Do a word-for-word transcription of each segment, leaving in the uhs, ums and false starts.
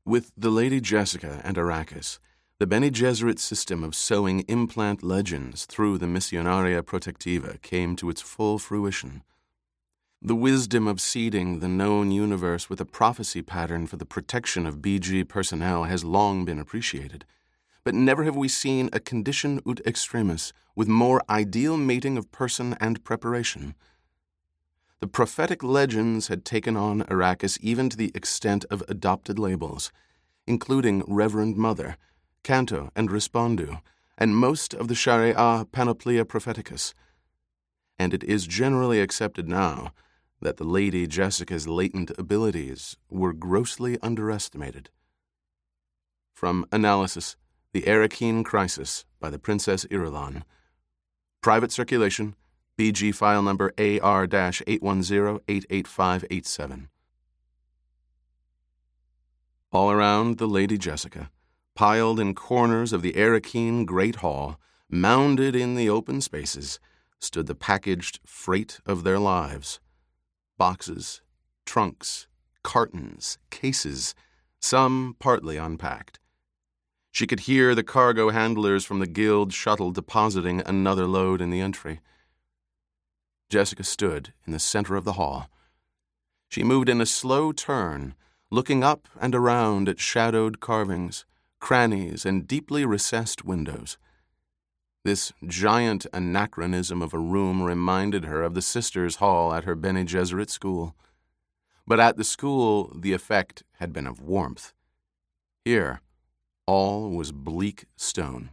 With the Lady Jessica and Arrakis, the Bene Gesserit system of sowing implant legends through the Missionaria Protectiva came to its full fruition. The wisdom of seeding the known universe with a prophecy pattern for the protection of B G personnel has long been appreciated, but never have we seen a condition ut extremis with more ideal mating of person and preparation. The prophetic legends had taken on Arrakis even to the extent of adopted labels, including Reverend Mother, Canto and Respondu, and most of the Sharia Panoplia Propheticus. And it is generally accepted now that the Lady Jessica's latent abilities were grossly underestimated. From Analysis, The Arrakeen Crisis by the Princess Irulan. Private circulation, B G file number A R eight one zero eight eight five eight seven. All around the Lady Jessica, piled in corners of the Arrakeen Great Hall, mounded in the open spaces, stood the packaged freight of their lives. Boxes, trunks, cartons, cases, some partly unpacked. She could hear the cargo handlers from the guild shuttle depositing another load in the entry. Jessica stood in the center of the hall. She moved in a slow turn, looking up and around at shadowed carvings, crannies, and deeply recessed windows. This giant anachronism of a room reminded her of the sisters' hall at her Bene Gesserit school. But at the school, the effect had been of warmth. Here, all was bleak stone.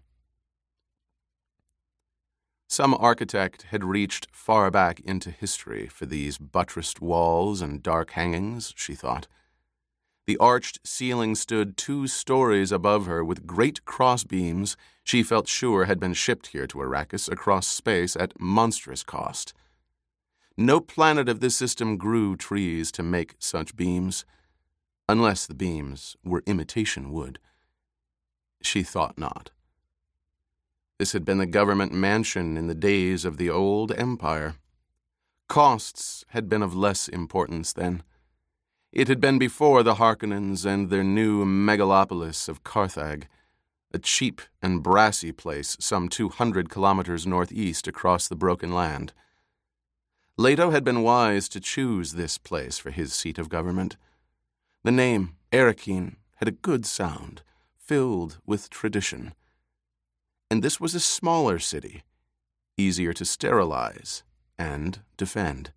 Some architect had reached far back into history for these buttressed walls and dark hangings, she thought. The arched ceiling stood two stories above her with great crossbeams she felt sure had been shipped here to Arrakis across space at monstrous cost. No planet of this system grew trees to make such beams, unless the beams were imitation wood. She thought not. This had been the government mansion in the days of the old empire. Costs had been of less importance then. It had been before the Harkonnens and their new megalopolis of Carthag, a cheap and brassy place some two hundred kilometers northeast across the broken land. Leto had been wise to choose this place for his seat of government. The name, Arrakeen, had a good sound, filled with tradition. And this was a smaller city, easier to sterilize and defend.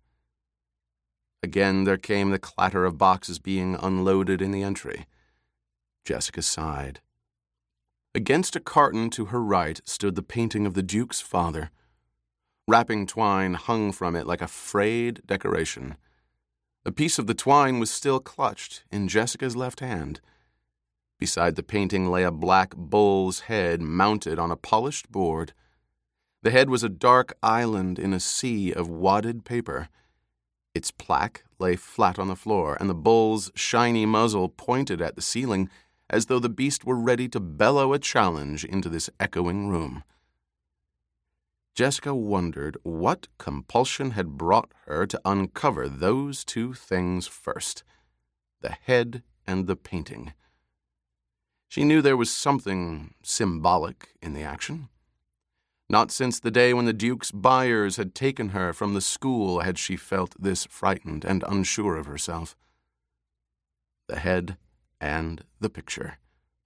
Again there came the clatter of boxes being unloaded in the entry. Jessica sighed. Against a carton to her right stood the painting of the Duke's father. Wrapping twine hung from it like a frayed decoration. A piece of the twine was still clutched in Jessica's left hand. Beside the painting lay a black bull's head mounted on a polished board. The head was a dark island in a sea of wadded paper. Its plaque lay flat on the floor, and the bull's shiny muzzle pointed at the ceiling as though the beast were ready to bellow a challenge into this echoing room. Jessica wondered what compulsion had brought her to uncover those two things first, the head and the painting. She knew there was something symbolic in the action. Not since the day when the Duke's buyers had taken her from the school had she felt this frightened and unsure of herself. The head and the picture.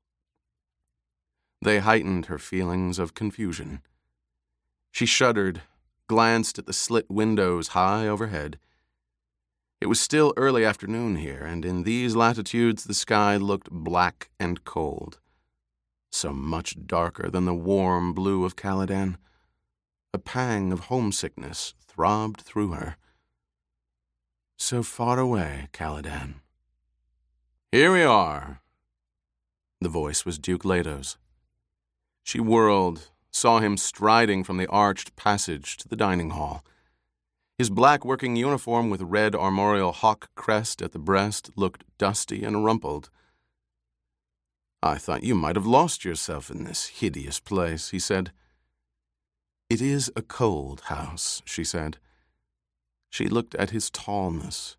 They heightened her feelings of confusion. She shuddered, glanced at the slit windows high overhead. It was still early afternoon here, and in these latitudes the sky looked black and cold. So much darker than the warm blue of Caladan. A pang of homesickness throbbed through her. So far away, Caladan. "Here we are." The voice was Duke Leto's. She whirled, saw him striding from the arched passage to the dining hall. His black working uniform with red armorial hawk crest at the breast looked dusty and rumpled. "I thought you might have lost yourself in this hideous place," he said. "It is a cold house," she said. She looked at his tallness,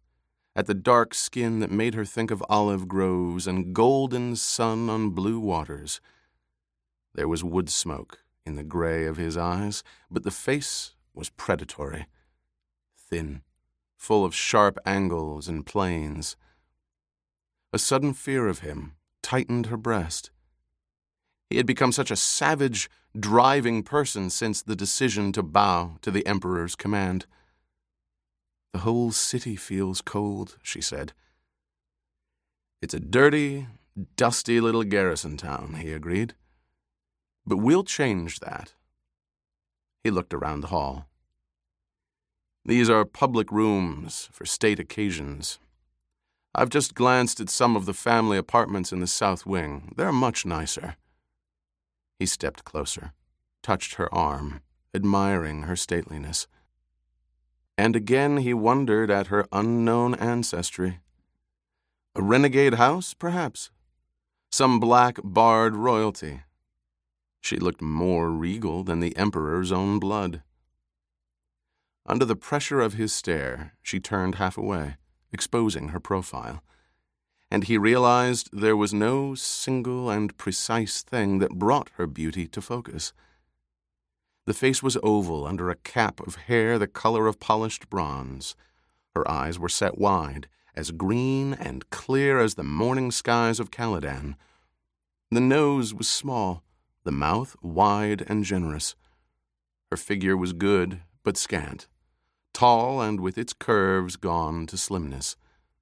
at the dark skin that made her think of olive groves and golden sun on blue waters. There was wood smoke in the gray of his eyes, but the face was predatory, thin, full of sharp angles and planes. A sudden fear of him tightened her breast. He had become such a savage, driving person since the decision to bow to the Emperor's command. "The whole city feels cold," she said. "It's a dirty, dusty little garrison town," he agreed. "But we'll change that." He looked around the hall. "These are public rooms for state occasions. I've just glanced at some of the family apartments in the south wing. They're much nicer." He stepped closer, touched her arm, admiring her stateliness. And again he wondered at her unknown ancestry. A renegade house, perhaps? Some black barred royalty. She looked more regal than the Emperor's own blood. Under the pressure of his stare, she turned half away, exposing her profile. And he realized there was no single and precise thing that brought her beauty to focus. The face was oval under a cap of hair the color of polished bronze. Her eyes were set wide, as green and clear as the morning skies of Caladan. The nose was small, the mouth wide and generous. Her figure was good but scant, tall and with its curves gone to slimness.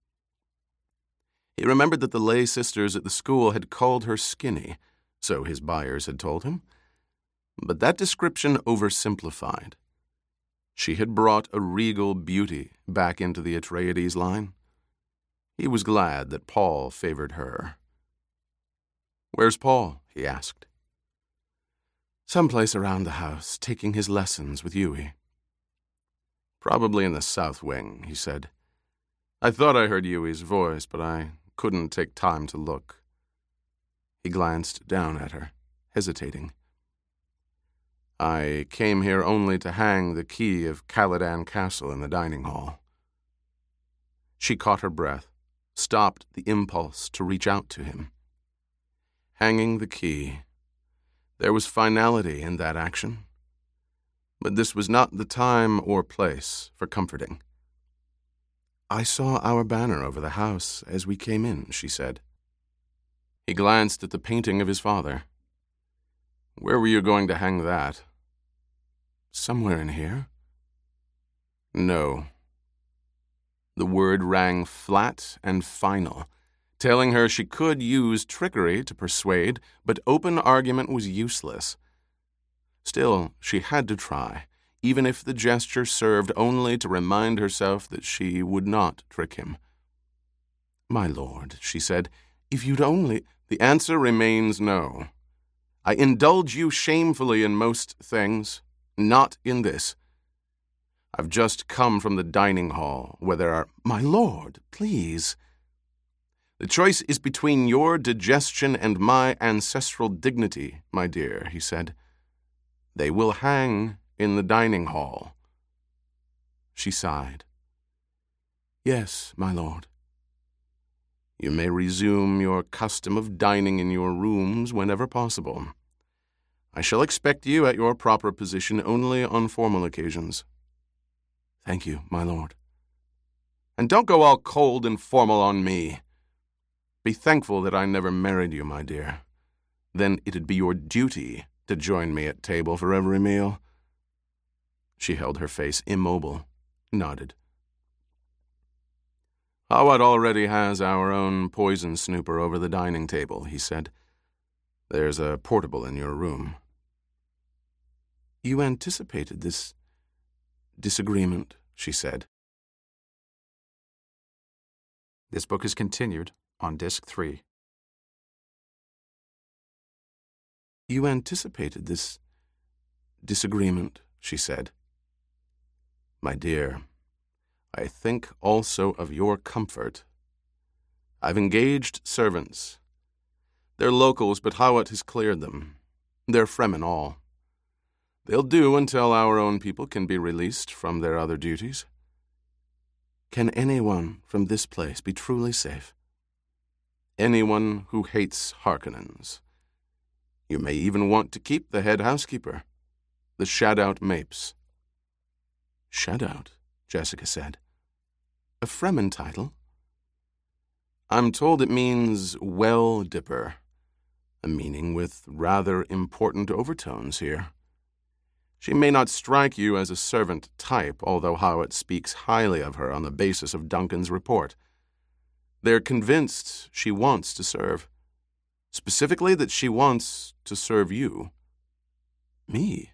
He remembered that the lay sisters at the school had called her skinny, so his buyers had told him. But that description oversimplified. She had brought a regal beauty back into the Atreides line. He was glad that Paul favored her. "Where's Paul?" he asked. "Someplace around the house, taking his lessons with Yui." "Probably in the south wing," he said. "I thought I heard Yui's voice, but I couldn't take time to look." He glanced down at her, hesitating. "I came here only to hang the key of Caladan Castle in the dining hall." She caught her breath, stopped the impulse to reach out to him. Hanging the key. There was finality in that action. But this was not the time or place for comforting. "I saw our banner over the house as we came in," she said. He glanced at the painting of his father. "Where were you going to hang that?" "Somewhere in here." "No." The word rang flat and final, telling her she could use trickery to persuade, but open argument was useless. Still, she had to try, even if the gesture served only to remind herself that she would not trick him. "My lord," she said, "if you'd only—" "The answer remains no. I indulge you shamefully in most things, not in this. I've just come from the dining hall, where there are—" "My lord, please." "The choice is between your digestion and my ancestral dignity, my dear," he said. "They will hang in the dining hall." She sighed. "Yes, my lord." "You may resume your custom of dining in your rooms whenever possible. I shall expect you at your proper position only on formal occasions." "Thank you, my lord." "And don't go all cold and formal on me. Be thankful that I never married you, my dear. Then it'd be your duty to join me at table for every meal." She held her face immobile, nodded. "Hawat already has our own poison snooper over the dining table," he said. "There's a portable in your room." "You anticipated this disagreement," she said. This book is continued on Disc three. "You anticipated this disagreement," she said. "My dear, I think also of your comfort. I've engaged servants. They're locals, but Hawat has cleared them. They're Fremen all. They'll do until our own people can be released from their other duties." Can anyone from this place be truly safe? Anyone who hates Harkonnens. You may even want to keep the head housekeeper, the Shadout Mapes. Shadout, Jessica said. A Fremen title? I'm told it means well dipper, a meaning with rather important overtones here. She may not strike you as a servant type, although Hawat speaks highly of her on the basis of Duncan's report. They're convinced she wants to serve. Specifically that she wants to serve you. Me?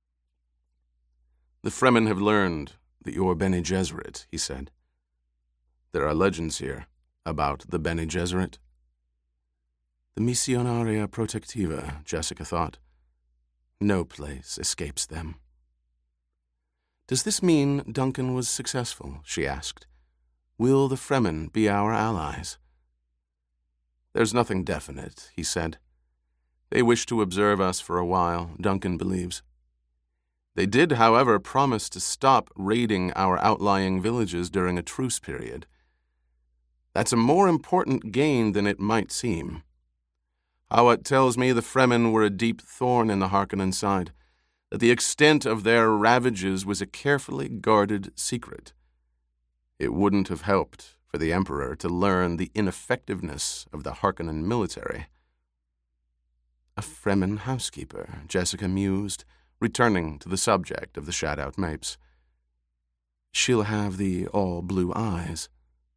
The Fremen have learned that you're Bene Gesserit, he said. There are legends here about the Bene Gesserit. The Missionaria Protectiva, Jessica thought. No place escapes them. Does this mean Duncan was successful? She asked. Will the Fremen be our allies? There's nothing definite, he said. They wish to observe us for a while, Duncan believes. They did, however, promise to stop raiding our outlying villages during a truce period. That's a more important gain than it might seem. Hawat tells me the Fremen were a deep thorn in the Harkonnen side, that the extent of their ravages was a carefully guarded secret. It wouldn't have helped for the Emperor to learn the ineffectiveness of the Harkonnen military. A Fremen housekeeper, Jessica mused, returning to the subject of the Shadout Mapes. She'll have the all-blue eyes.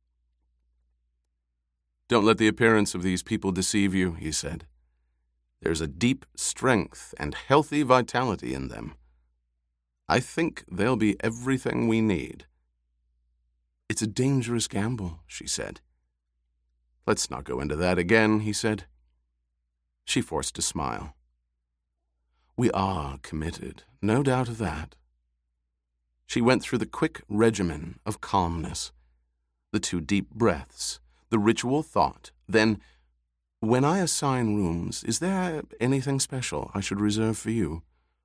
Don't let the appearance of these people deceive you, he said. There's a deep strength and healthy vitality in them. I think they'll be everything we need. It's a dangerous gamble, she said. Let's not go into that again, he said. She forced a smile. We are committed, no doubt of that. She went through the quick regimen of calmness, the two deep breaths, the ritual thought, then, when I assign rooms, is there anything special I should reserve for you?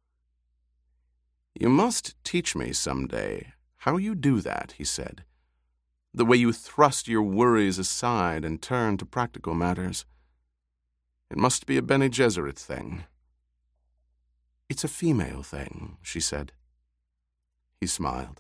You must teach me someday how you do that, he said. The way you thrust your worries aside and turn to practical matters. It must be a Bene Gesserit thing. It's a female thing, she said. He smiled.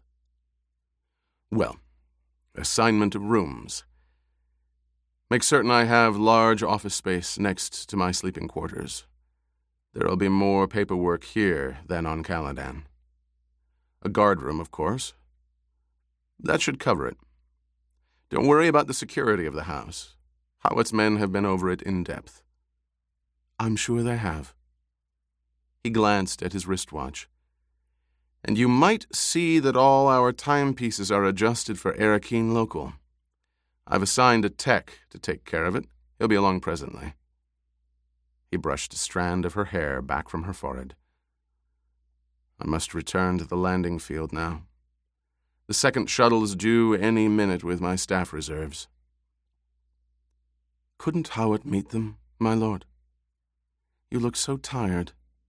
Well, assignment of rooms. Make certain I have large office space next to my sleeping quarters. There'll be more paperwork here than on Caladan. A guard room, of course. That should cover it. Don't worry about the security of the house. Hawat's men have been over it in depth. I'm sure they have. He glanced at his wristwatch. And you might see that all our timepieces are adjusted for Arakeen local. I've assigned a tech to take care of it. He'll be along presently. He brushed a strand of her hair back from her forehead. I must return to the landing field now. The second shuttle is due any minute with my staff reserves. Couldn't Hawat meet them, my lord? You look so tired.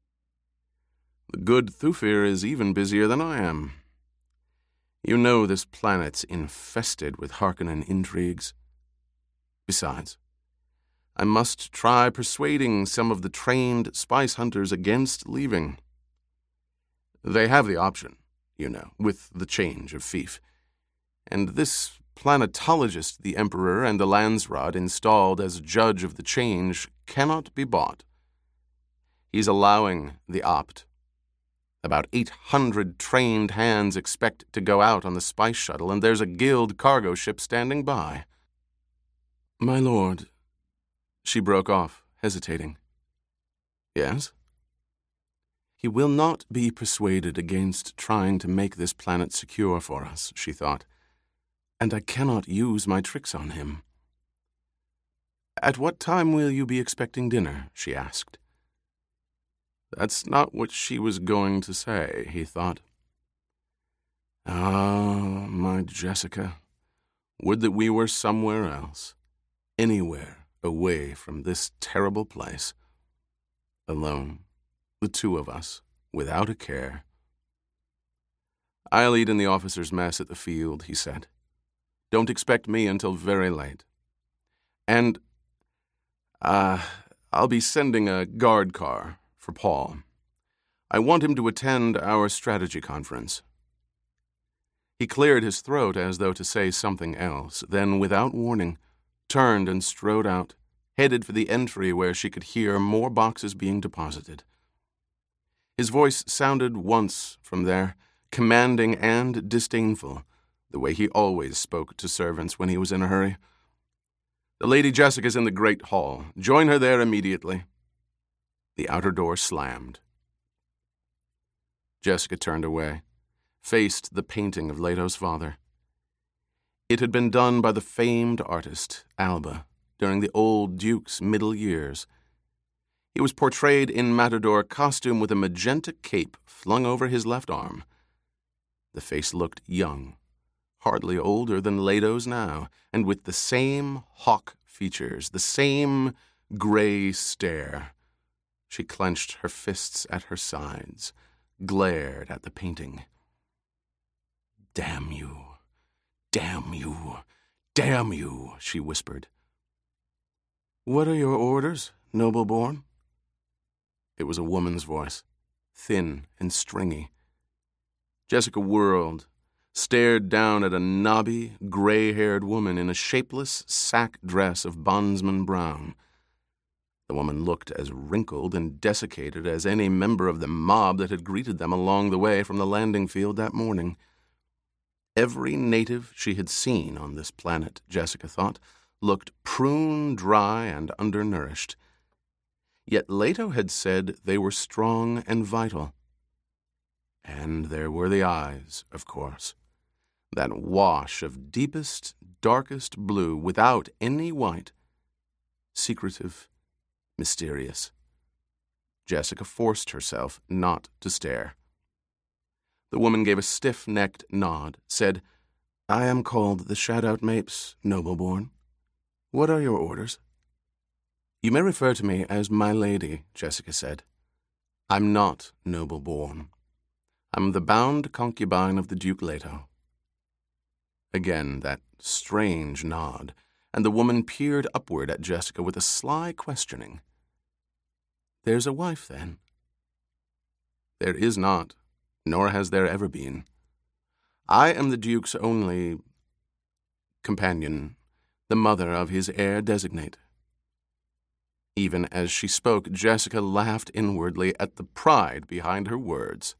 The good Thufir is even busier than I am. You know this planet's infested with Harkonnen intrigues. Besides, I must try persuading some of the trained spice hunters against leaving. They have the option, you know, with the change of fief. And this planetologist the Emperor and the Landsraad installed as judge of the change cannot be bought. He's allowing the opt. About eight hundred trained hands expect to go out on the spice shuttle, and there's a guild cargo ship standing by. My lord, she broke off, hesitating. Yes? He will not be persuaded against trying to make this planet secure for us, she thought, and I cannot use my tricks on him. At what time will you be expecting dinner? She asked. That's not what she was going to say, he thought. Ah, my Jessica, would that we were somewhere else, anywhere away from this terrible place. Alone, the two of us, without a care. I'll eat in the officers' mess at the field, he said. Don't expect me until very late. And, uh, I'll be sending a guard car for Paul. I want him to attend our strategy conference." He cleared his throat as though to say something else, then, without warning, turned and strode out, headed for the entry where she could hear more boxes being deposited. His voice sounded once from there, commanding and disdainful, the way he always spoke to servants when he was in a hurry. "The Lady Jessica's in the great hall. Join her there immediately." The outer door slammed. Jessica turned away, faced the painting of Leto's father. It had been done by the famed artist, Alba, during the old Duke's middle years. He was portrayed in matador costume with a magenta cape flung over his left arm. The face looked young, hardly older than Leto's now, and with the same hawk features, the same gray stare. She clenched her fists at her sides, glared at the painting. "Damn you, damn you, damn you," she whispered. "What are your orders, noble-born?" It was a woman's voice, thin and stringy. Jessica whirled, stared down at a knobby, gray-haired woman in a shapeless sack dress of bondsman brown. The woman looked as wrinkled and desiccated as any member of the mob that had greeted them along the way from the landing field that morning. Every native she had seen on this planet, Jessica thought, looked prune-dry and undernourished. Yet Leto had said they were strong and vital. And there were the eyes, of course. That wash of deepest, darkest blue without any white. Secretive, mysterious. Jessica forced herself not to stare. The woman gave a stiff-necked nod, said, "I am called the Shadout Mapes, noble-born. What are your orders?" "You may refer to me as my lady," Jessica said. "I'm not noble-born. I'm the bound concubine of the Duke Leto." Again that strange nod, and the woman peered upward at Jessica with a sly questioning. "There's a wife, then?" "There is not, nor has there ever been. I am the Duke's only companion, the mother of his heir designate." Even as she spoke, Jessica laughed inwardly at the pride behind her words.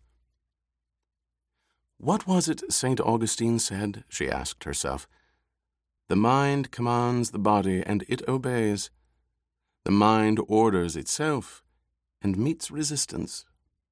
"What was it Saint Augustine said?" she asked herself. "The mind commands the body, and it obeys. The mind orders itself, and meets resistance."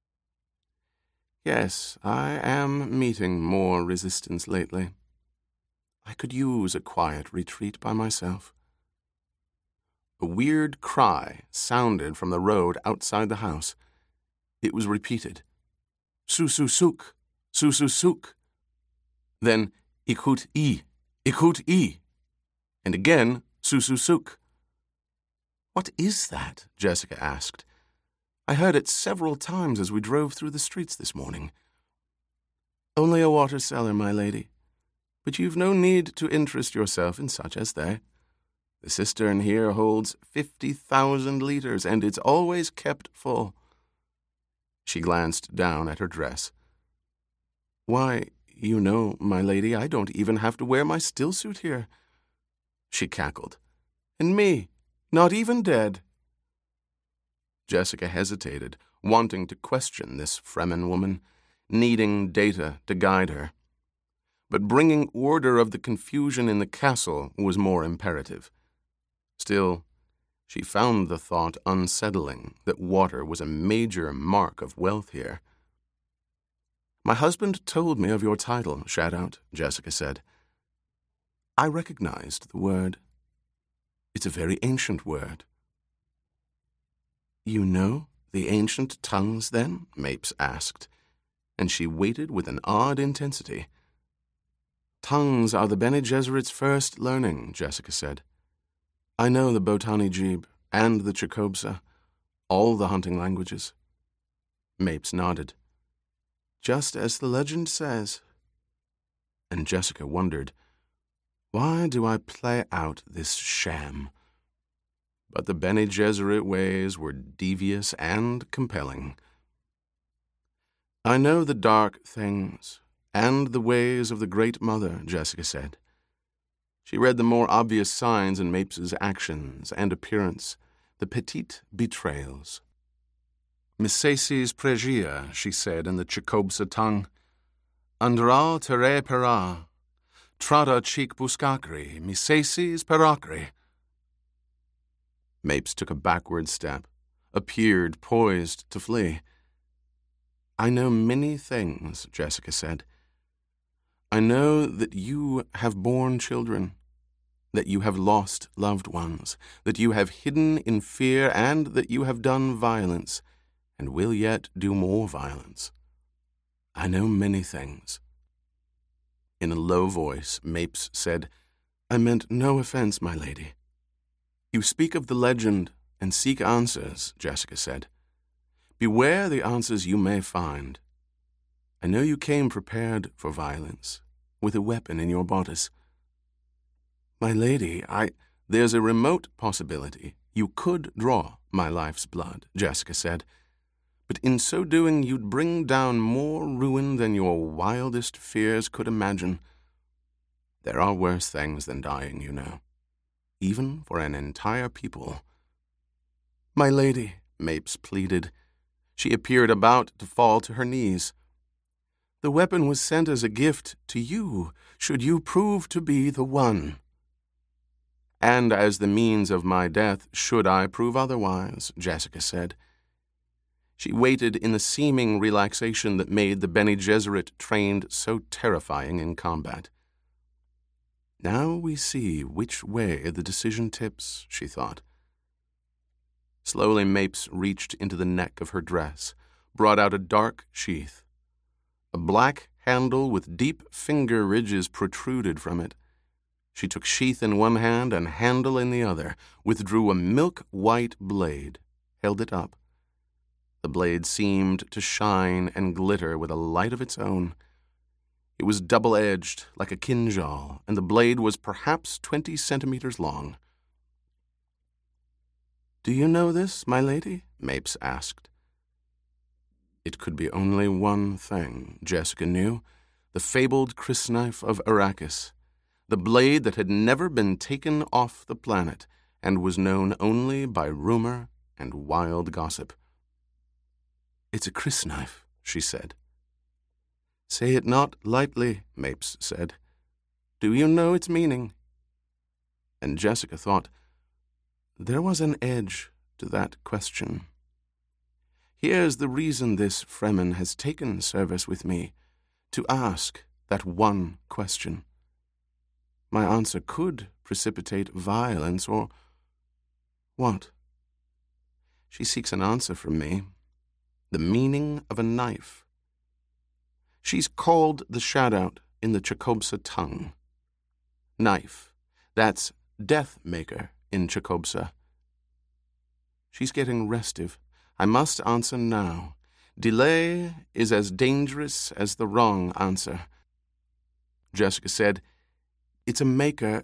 Yes, I am meeting more resistance lately. I could use a quiet retreat by myself. A weird cry sounded from the road outside the house. It was repeated. "Su-su-suk, su-su-suk." Then, "Ikut-i, ikut-i." And again, "Su-su-suk." "What is that?" Jessica asked. "I heard it several times as we drove through the streets this morning." "Only a water cellar, my lady. But you've no need to interest yourself in such as they. The cistern here holds fifty thousand liters, and it's always kept full." She glanced down at her dress. "Why, you know, my lady, I don't even have to wear my stillsuit here." She cackled. "And me, not even dead." Jessica hesitated, wanting to question this Fremen woman, needing data to guide her. But bringing order of the confusion in the castle was more imperative. Still, she found the thought unsettling that water was a major mark of wealth here. "My husband told me of your title, Shadout," Jessica said. I recognized the word. It's a very ancient word. "You know the ancient tongues, then?" Mapes asked, and she waited with an odd intensity. "Tongues are the Bene Gesserit's first learning," Jessica said. "I know the Botani Jeeb and the Chakobsa, all the hunting languages." Mapes nodded. "Just as the legend says." And Jessica wondered, Why do I play out this sham? But the Bene Gesserit ways were devious and compelling. I know the dark things and the ways of the Great Mother, Jessica said. She read the more obvious signs in Mapes's actions and appearance, the petite betrayals. Missaces pregia, she said in the Chicobsa tongue. Andra terre pera, trada chic buscacri, missaces peracri. Mapes took a backward step, appeared poised to flee. I know many things, Jessica said. I know that you have borne children, that you have lost loved ones, that you have hidden in fear, and that you have done violence, and will yet do more violence. I know many things. In a low voice, Mapes said, I meant no offense, my lady. You speak of the legend and seek answers, Jessica said. Beware the answers you may find. I know you came prepared for violence, with a weapon in your bodice. My lady, I... There's a remote possibility you could draw my life's blood, Jessica said. But in so doing, you'd bring down more ruin than your wildest fears could imagine. There are worse things than dying, you know, even for an entire people. My lady, Mapes pleaded. She appeared about to fall to her knees. The weapon was sent as a gift to you, should you prove to be the one. And as the means of my death, should I prove otherwise, Jessica said. She waited in the seeming relaxation that made the Bene Gesserit trained so terrifying in combat. Now we see which way the decision tips, she thought. Slowly Mapes reached into the neck of her dress, brought out a dark sheath. A black handle with deep finger ridges protruded from it. She took sheath in one hand and handle in the other, withdrew a milk-white blade, held it up. The blade seemed to shine and glitter with a light of its own. It was double-edged, like a kinjal, and the blade was perhaps twenty centimeters long. Do you know this, my lady? Mapes asked. It could be only one thing, Jessica knew, the fabled crysknife of Arrakis, the blade that had never been taken off the planet and was known only by rumor and wild gossip. It's a crysknife, she said. Say it not lightly, Mapes said. Do you know its meaning? And Jessica thought, there was an edge to that question. Here's the reason this Fremen has taken service with me, to ask that one question. My answer could precipitate violence or... what? She seeks an answer from me. The meaning of a knife. She's called the Shadout in the Chicobsa tongue. Knife. That's death maker in Chicobsa. She's getting restive. I must answer now. Delay is as dangerous as the wrong answer. Jessica said, It's a maker.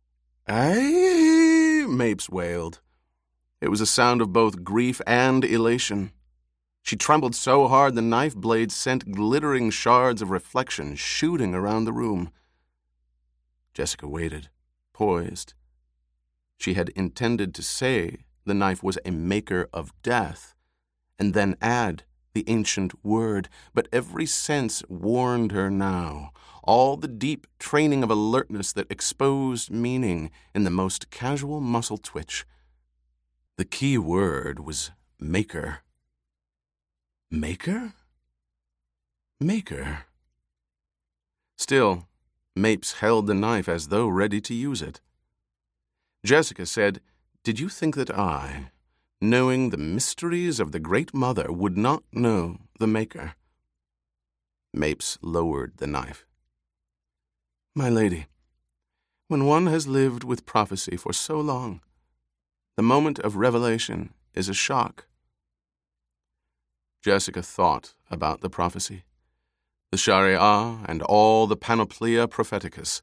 Aye, Mapes wailed. It was a sound of both grief and elation. She trembled so hard the knife blade sent glittering shards of reflection shooting around the room. Jessica waited, poised. She had intended to say the knife was a maker of death, and then add the ancient word, but every sense warned her now, all the deep training of alertness that exposed meaning in the most casual muscle twitch. The key word was maker. Maker? Maker. Still, Mapes held the knife as though ready to use it. Jessica said, Did you think that I, knowing the mysteries of the Great Mother, would not know the maker? Mapes lowered the knife. My lady, when one has lived with prophecy for so long, the moment of revelation is a shock. Jessica thought about the prophecy, the Sharia and all the panoplia propheticus,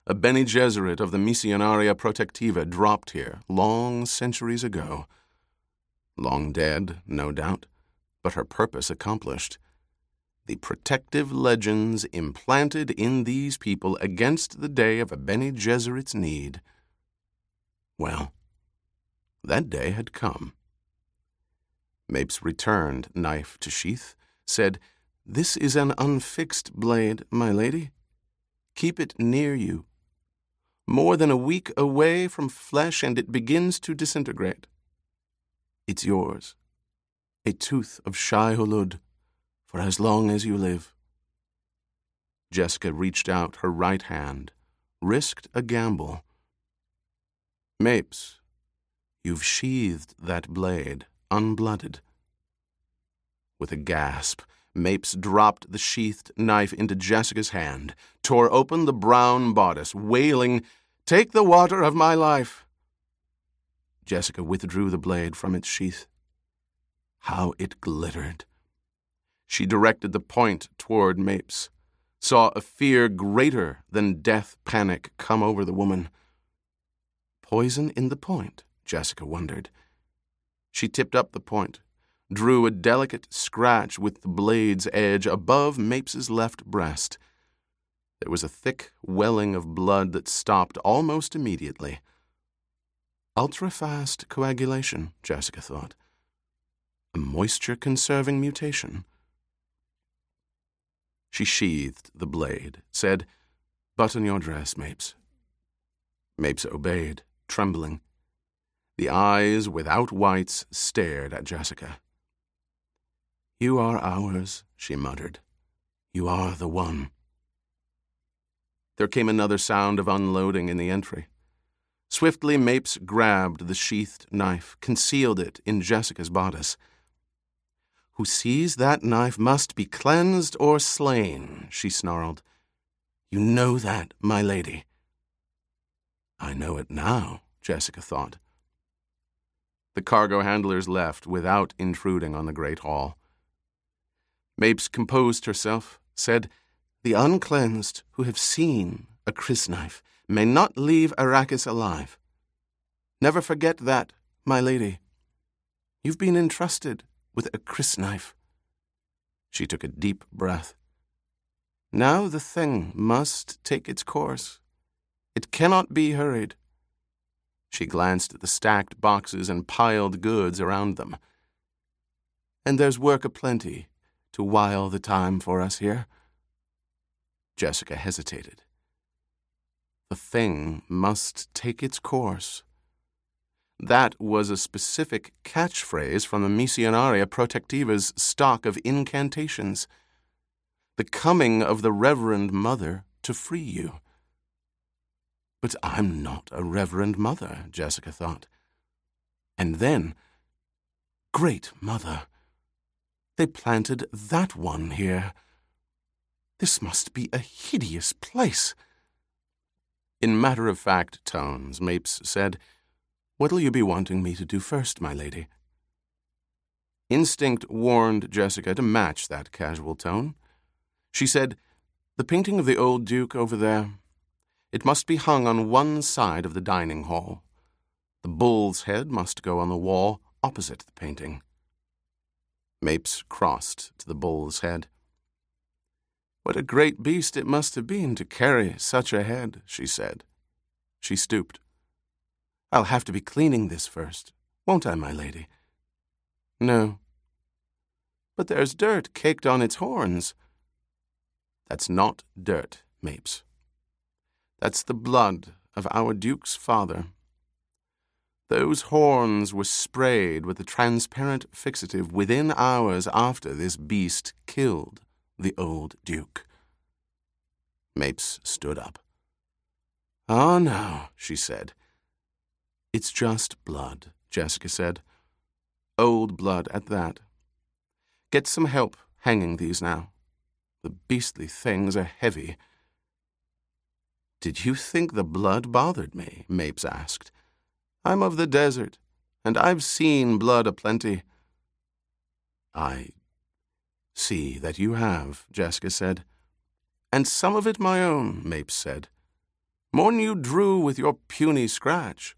A Bene Gesserit of the Missionaria Protectiva dropped here long centuries ago. Long dead, no doubt, but her purpose accomplished. The protective legends implanted in these people against the day of a Bene Gesserit's need. Well, that day had come. Mapes returned knife to sheath, said, "This is an unfixed blade, my lady. Keep it near you. More than a week away from flesh, and it begins to disintegrate. It's yours, a tooth of Shai-Hulud, for as long as you live." Jessica reached out her right hand, risked a gamble. "Mapes, you've sheathed that blade, unblooded." With a gasp, Mapes dropped the sheathed knife into Jessica's hand, tore open the brown bodice, wailing, "Take the water of my life!" Jessica withdrew the blade from its sheath. How it glittered. She directed the point toward Mapes, saw a fear greater than death panic come over the woman. Poison in the point, Jessica wondered. She tipped up the point, drew a delicate scratch with the blade's edge above Mapes's left breast. There was a thick welling of blood that stopped almost immediately. Ultra-fast coagulation, Jessica thought. A moisture-conserving mutation. She sheathed the blade, said, "Button your dress, Mapes." Mapes obeyed, trembling. The eyes without whites stared at Jessica. "You are ours," she muttered. "You are the one." There came another sound of unloading in the entry. Swiftly, Mapes grabbed the sheathed knife, concealed it in Jessica's bodice. "Who sees that knife must be cleansed or slain," she snarled. "You know that, my lady." I know it now, Jessica thought. The cargo handlers left without intruding on the great hall. Mapes composed herself, said, "The uncleansed who have seen a crysknife may not leave Arrakis alive. Never forget that, my lady. You've been entrusted with a crysknife." She took a deep breath. "Now the thing must take its course. It cannot be hurried." She glanced at the stacked boxes and piled goods around them. "And there's work aplenty to while the time for us here." Jessica hesitated. The thing must take its course. That was a specific catchphrase from the Missionaria Protectiva's stock of incantations. The coming of the Reverend Mother to free you. But I'm not a Reverend Mother, Jessica thought. And then, Great Mother, they planted that one here. This must be a hideous place. In matter-of-fact tones, Mapes said, "What'll you be wanting me to do first, my lady?" Instinct warned Jessica to match that casual tone. She said, "The painting of the old Duke over there. It must be hung on one side of the dining hall. The bull's head must go on the wall opposite the painting." Mapes crossed to the bull's head. "What a great beast it must have been to carry such a head," she said. She stooped. "I'll have to be cleaning this first, won't I, my lady?" "No." "But there's dirt caked on its horns." "That's not dirt, Mapes. That's the blood of our Duke's father. Those horns were sprayed with a transparent fixative within hours after this beast killed the old Duke." Mapes stood up. "Oh, no," she said. "It's just blood," Jessica said. "Old blood at that. Get some help hanging these now. The beastly things are heavy." "Did you think the blood bothered me?" Mapes asked. "I'm of the desert, and I've seen blood aplenty." "I see that you have," Jessica said. "And some of it my own," Mapes said. More'n you drew with your puny scratch.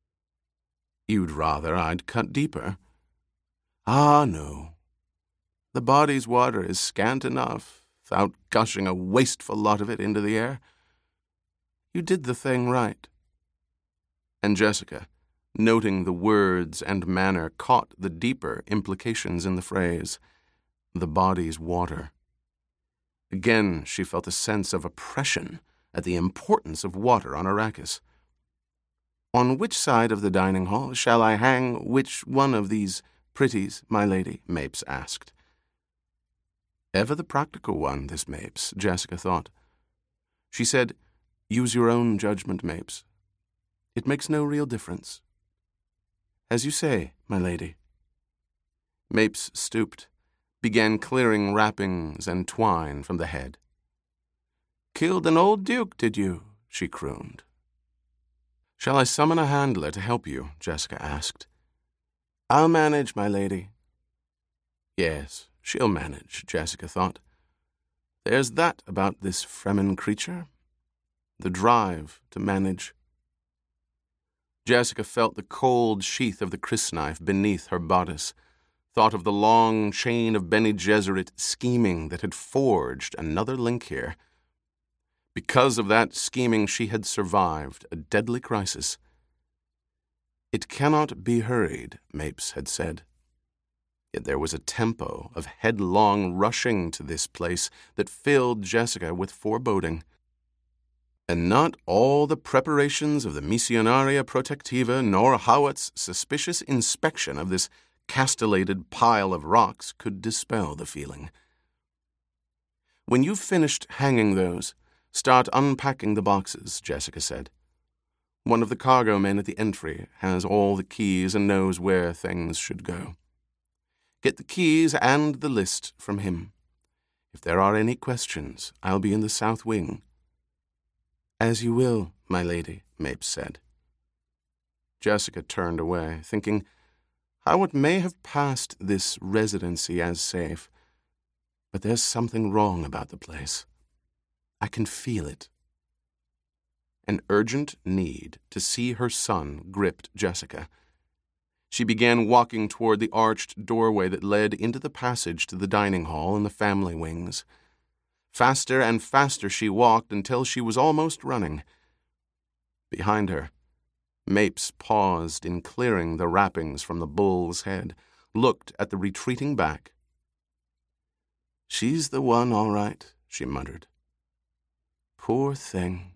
You'd rather I'd cut deeper. Ah, no. The body's water is scant enough, without gushing a wasteful lot of it into the air. You did the thing right. And Jessica, noting the words and manner, caught the deeper implications in the phrase, the body's water. Again, she felt a sense of oppression at the importance of water on Arrakis. On which side of the dining hall shall I hang which one of these pretties, my lady? Mapes asked. Ever the practical one, this Mapes, Jessica thought. She said, Use your own judgment, Mapes. It makes no real difference. As you say, my lady. Mapes stooped, began clearing wrappings and twine from the head. Killed an old duke, did you? She crooned. Shall I summon a handler to help you? Jessica asked. I'll manage, my lady. Yes, she'll manage, Jessica thought. There's that about this Fremen creature. The drive to manage. Jessica felt the cold sheath of the crysknife beneath her bodice, thought of the long chain of Bene Gesserit scheming that had forged another link here. Because of that scheming, she had survived a deadly crisis. It cannot be hurried, Mapes had said. Yet there was a tempo of headlong rushing to this place that filled Jessica with foreboding. And not all the preparations of the Missionaria Protectiva nor Hawat's suspicious inspection of this castellated pile of rocks could dispel the feeling. When you've finished hanging those, start unpacking the boxes, Jessica said. One of the cargo men at the entry has all the keys and knows where things should go. Get the keys and the list from him. If there are any questions, I'll be in the south wing. As you will, my lady, Mapes said. Jessica turned away, thinking how it may have passed this residency as safe, but there's something wrong about the place. I can feel it. An urgent need to see her son gripped Jessica. She began walking toward the arched doorway that led into the passage to the dining hall and the family wings. Faster and faster she walked until she was almost running. Behind her, Mapes paused in clearing the wrappings from the bull's head, looked at the retreating back. She's the one, all right, she muttered. Poor thing.